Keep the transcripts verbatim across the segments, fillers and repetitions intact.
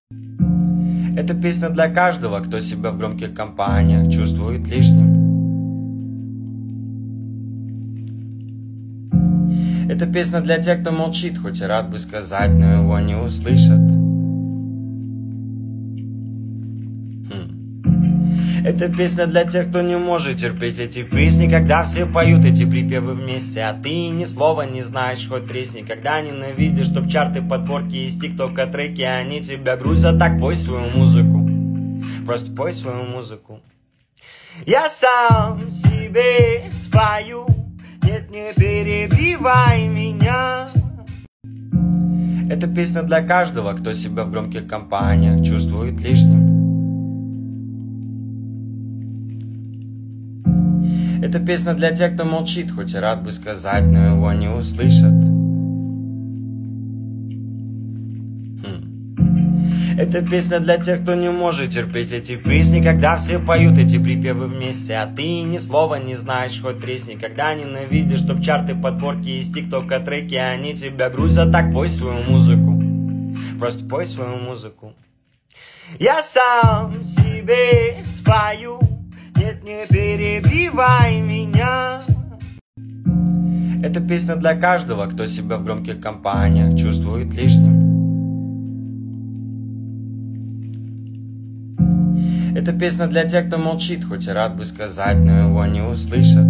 Это песня для каждого, кто себя в громких компаниях чувствует лишним. Это песня для тех, кто молчит, хоть и рад бы сказать, но его не услышат. Хм. Это песня для тех, кто не может терпеть эти песни, когда все поют эти припевы вместе, а ты ни слова не знаешь, хоть тресни. Когда ненавидишь, чтоб чарты, подборки из тиктока треки, они тебя грузят, так пой свою музыку. Просто пой свою музыку. Я сам себе спою. Нет, не перебивай меня. Это песня для каждого, кто себя в громких компаниях чувствует лишним. Это песня для тех, кто молчит, хоть и рад бы сказать, но его не услышат. Это песня для тех, кто не может терпеть эти песни, когда все поют эти припевы вместе, а ты ни слова не знаешь, хоть тресни. Когда ненавидишь, чтоб чарты, подборки из тиктока треки, они тебя грузят, так пой свою музыку. Просто пой свою музыку. Я сам себе спою. Нет, не перебивай меня. Это песня для каждого, кто себя в громких компаниях чувствует лишним. Это песня для тех, кто молчит, хоть и рад бы сказать, но его не услышат.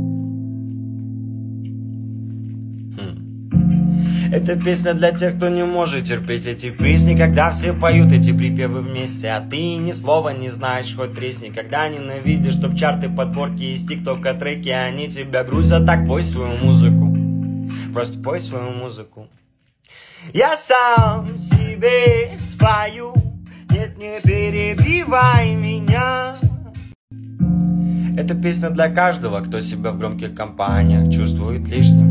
Хм. Это песня для тех, кто не может терпеть эти песни, когда все поют эти припевы вместе, а ты ни слова не знаешь, хоть тресни. Когда ненавидишь, чтоб чарты, подборки из тиктока треки, они тебя грузят, так пой свою музыку. Просто пой свою музыку. Я сам себе спою. Нет, не перебивай меня. Это песня для каждого, кто себя в громких компаниях чувствует лишним.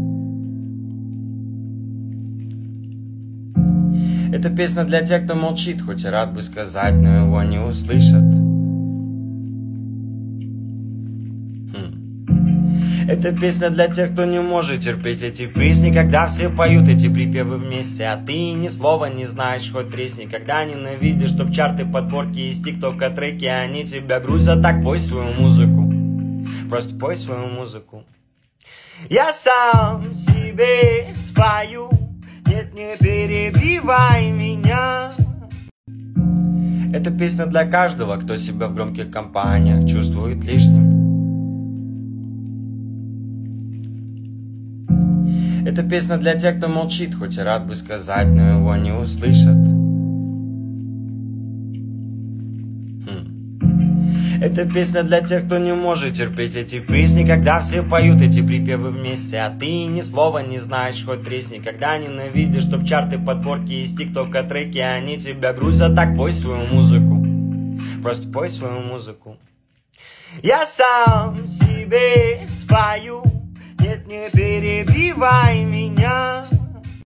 Это песня для тех, кто молчит, хоть и рад бы сказать, но его не услышат. Это песня для тех, кто не может терпеть эти песни, когда все поют эти припевы вместе, а ты ни слова не знаешь, хоть тресни. Когда ненавидишь, чтоб чарты, подборки из тиктока треки, они тебя грузят, так пой свою музыку. Просто пой свою музыку. Я сам себе спою. Нет, не перебивай меня. Это песня для каждого, кто себя в громких компаниях чувствует лишним. Это песня для тех, кто молчит, хоть и рад бы сказать, но его не услышат. Хм. Это песня для тех, кто не может терпеть эти песни, когда все поют эти припевы вместе, а ты ни слова не знаешь, хоть тресни. Когда ненавидишь, чтоб чарты, подборки из тиктока треки, они тебя грузят, так пой свою музыку. Просто пой свою музыку. Я сам себе спою. Нет, не перебивай меня.